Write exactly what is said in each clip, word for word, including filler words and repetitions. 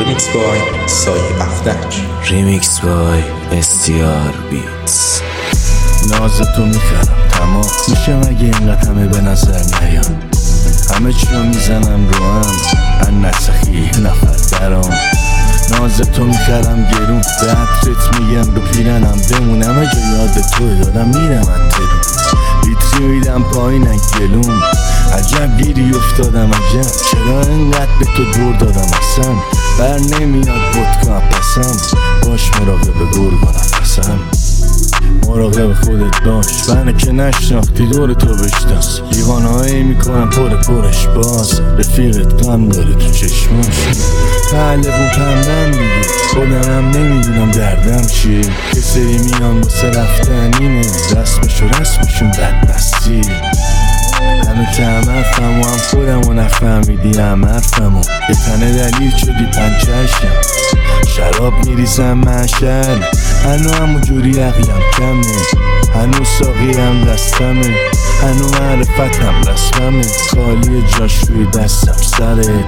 ریمیکس بای سایه افتک. ریمیکس بای استیار بیتس. نازتو میخرم تمام میشه مگه اینقدر همه به نظر نیان، همه چی رو میزنم رو هم ان نسخی نفر درام. نازتو میخرم گرون به عطرت میگم رو پیرنم بمونم اجا یاد تو دارم میرم اترون ویتری میدم پایینن گلوم. عجب گیری افتادم عجب چرا انقدر به تو دور دادم اصلا بر نمیاد ودکا پسم باش مراقب گرگا نفسم مراقب خودت باش بنه که نشناختی دور تو بشناس دیوانه هایی میکنم پر پرش باز رفیقت غم داره تو چشماش پهلوون پندم دیگه خودم هم نمیدونم دردم چیه که سری میان واسه رفتن اینه رسمش و رسمشون بدبستی همه که هم حرفم و هم خودم و نفهمیدی هم حرفم و یه تنه دلیل شدی پنچرشم شراب میریزم محشر هنو همو جوری عقلم کمه هنو ساقی هم دستمه هنو معرفتم رسممه خالی جاش روی دستم سره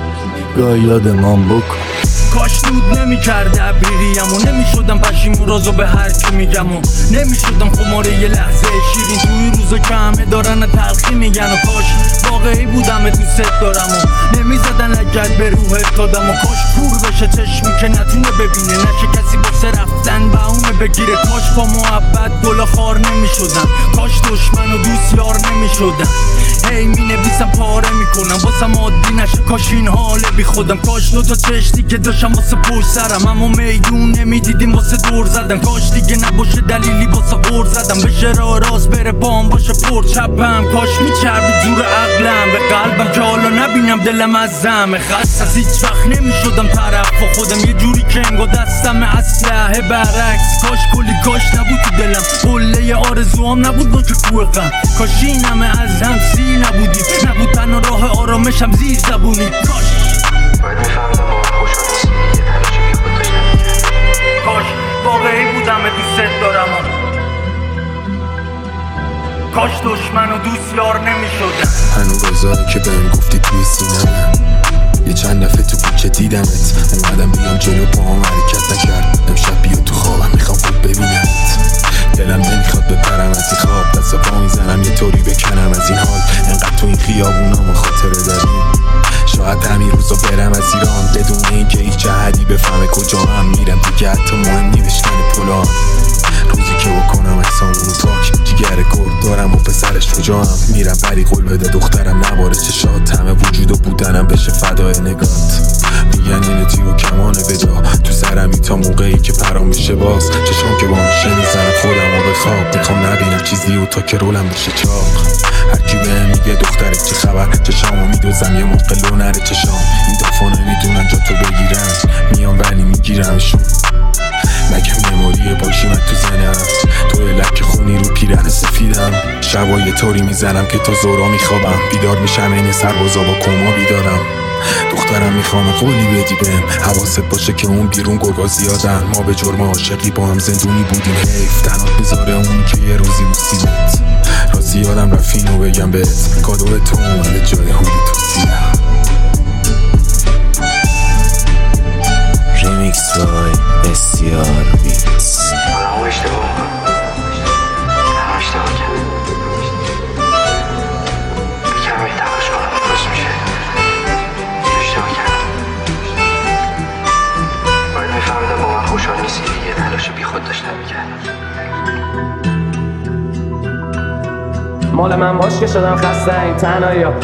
گاه یادمان بکن کاش دود نمی کرده عبیریم و نمی شدم پشیم رازو به هر کی میگم و نمی شدم خماره یه لحظه شیرین توی روزا که همه دارن تلخی میگن و کاش واقعی بودم دوست دارم و نمی زدن لگت به روحت دادم و کاش کور بشه چشمی که نتونه ببینه نشه کسی بسه رفتن بهونه بگیره کاش با محبت گل خار نمی شدم کاش دشمن و دوست یار نمی شدم هی می نویسم پاره میکنم واسم عادی نشه کاش این حاله بی خودم کاش دو تا چشتی که داشتم واسه پشت سرم اما میدون نمیدیدیم واسه دور زدن کاش دیگه نباشه دلیلی واسه غور زدم بشه راه راست بره بام باشه پر چپم کاش میچربی جور عقلم به قلبم که حالا نبینم دلم از زم خست از هیچ وقت نمیشدم طرف با خودم یه جوری که انگا دستم اسلحه برعکس کاش کلی کاش نبود تو دلم قله آرزوام نبود با که کوه غم کاش این همه از هم سی نبودیم نبود تنها راه آرامشم زیر زبونی کاش باید میفهمیدم با من خوشحال نیستی یه تلاش بی خود داشتم میکرد کاش واقعی بودم دوست دارم کاش دشمن و دوست یار نمیشدن هنو روزایی که بهم گفتی توی سینمه یه چند دفعه تو کوچه دیدمت اومدم بیام جلو پاهم حرکت نکرد امشب بیا تو خوابم میخوام خوب ببینمت دلم نمیخواد بپرم از این خواب دست پا میزنم یه طوری بکنم از این حال انقدر تو این خیابونام خاطره داری شاید همین روزا برم از ایران بدون اینکه هیچ جهدی بفهمه کجا هم میرم دیگه حتی مهم نی بشکنه پلان روزی که بکنم احسامونو پاک جیگر گرد دارم و پسرش شجاعم میرم بری قول بده دخترم نباره چشات همه وجود و بودنم بشه فدای نگات میگن اینه تیر و کمان ودا تو سرمی تا موقعی که پرام میشه باز چشام که با میشه میزنم خودم و به خواب میخوام نبینم چیزی و تا که رولم بشه چاق هرکی بهم میگه دخترت چه خبر چشامو میدوزم یه موقع لو نره چشام این دفعه نمیدونن جا تو بگیرن میام ولی میگیرمشون مگه مموری باشی من تو زنم تو لک خونی رو پیرن سفیدم شبا یه طوری میزنم که تا زورا میخوابم بیدار میشم این سربازا با کما بیدارم دخترم میخوام قولی بدی بهم حواست باشه که اون بیرون گرگا زیادن ما به جرم عاشقی با هم زندونی بودیم حیف تنات بذاره اون که یه روزی موسیمت راستی یادم رفت اینو بگم بهت کادو تو اومده جای هودی تو سیرم ریمیکس بای استیار بیتس. آدم اشتباه میکنم هم اشتباه کردم بکنم این تلاش کنم درست میشه اشتباه کردم باید میفهمیدم با من خوشحال نیستی یه تلاش بی خود داشتم میکردم مال من باش که شدم خسته این تنهایی ها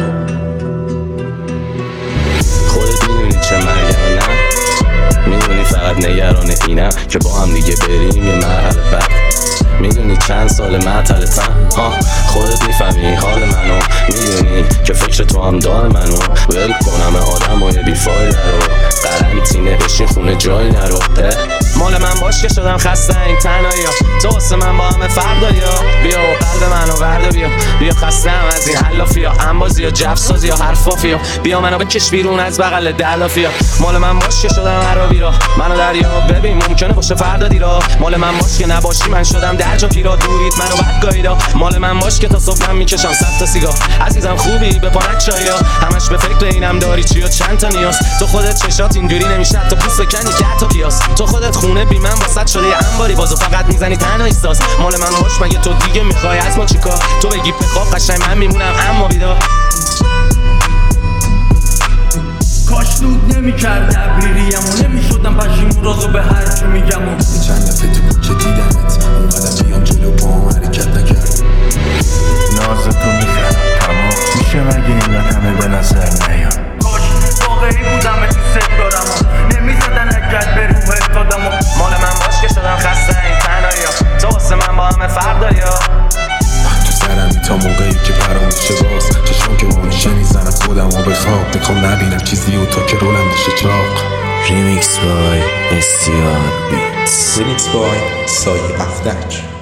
خودت میدونی چه مرگم نه میدونی فقط نگران اینم که با هم دیگه بریم یه مرحله بعد میدونی چند سال معطلتم ها خودت میفهمی حال منو میدونی که فکر تو هم دار منو ول کنم آدم های بیفایده رو قرنطینه بشین خونه جای نرو مال من باش که شدم خسته این تنهایی ها. تو واسه من با همه فردایی ها. بیا و قلب منو ورده بیا بیا خسته هم از این حلافی ها، انبازی ها، جفسازی ها، حرفافی ها. بیا منو بکش بیرون از بغل دلافی ها. مال من باش که شدم عربی را منو دریا ببین ممکنه باشه فردا دیرا. مال من باش که نباشی من شدم در جا پیرا دورید منو بد گاییدا. مال من باش که تا صبحم میکشم صد تا سیگار. عزیزم خوبی به پانت چایا همش به فکر اینم داری چی و چند تا نیاز. تو خودت چشات اینجوری نمیشه تا پوست بکنی که تا پیاس. تو خودت خونه بی من واسط شده انباری بازو فقط میزنی تنها ایستاز. مال من باش مگه تو دیگه میخوای از ما چیکار؟ تو بگی بخواب قشنگ من میمونم اما بیدار. کاش دود نمیکرد ابریریم و نمیشدم پشیمون رازو به هر چی میگم و چند دفعه تو کوچه دیدمت اومدم بیام جلو پاهم حرکت نکرد. نازتو میخرم تمام میشه مگه اینقدر همه به نظر نیان. کاش واقعی بودم تو ست دارم و نمیزدن اگر به روحت دادم و مال من باش که شدم خسته این تنهایی ها. تو واسه من با همه فردایی ها. تو سرمی تا موقعی که پرام میشه باز چشم که با میشه میزنم خودم و به خواب. میخوام نبینم چیزی و تا که رولم میشه چاق. Remix by S T R Beats. Remix by سایه افتک.